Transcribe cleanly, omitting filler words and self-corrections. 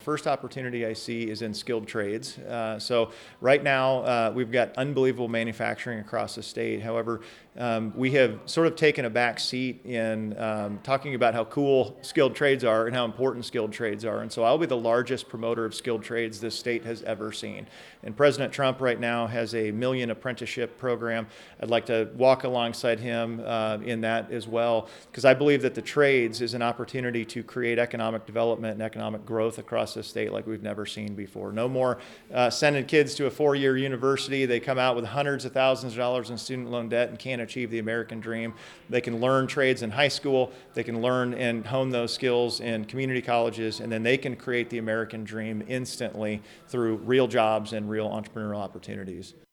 First opportunity I see is in skilled trades. So right now we've got unbelievable manufacturing across the state. However, we have sort of taken a back seat in talking about how cool skilled trades are and how important skilled trades are. And so I'll be the largest promoter of skilled trades this state has ever seen. And President Trump right now has a 1 million apprenticeship program. I'd like to walk alongside him in that as well, because I believe that the trades is an opportunity to create economic development and economic growth across the state like we've never seen before. No more sending kids to a 4-year university. They come out with hundreds of thousands of dollars in student loan debt and can't achieve the American dream. They can learn trades in high school. They can learn and hone those skills in community colleges, and then they can create the American dream instantly through real jobs and real entrepreneurial opportunities.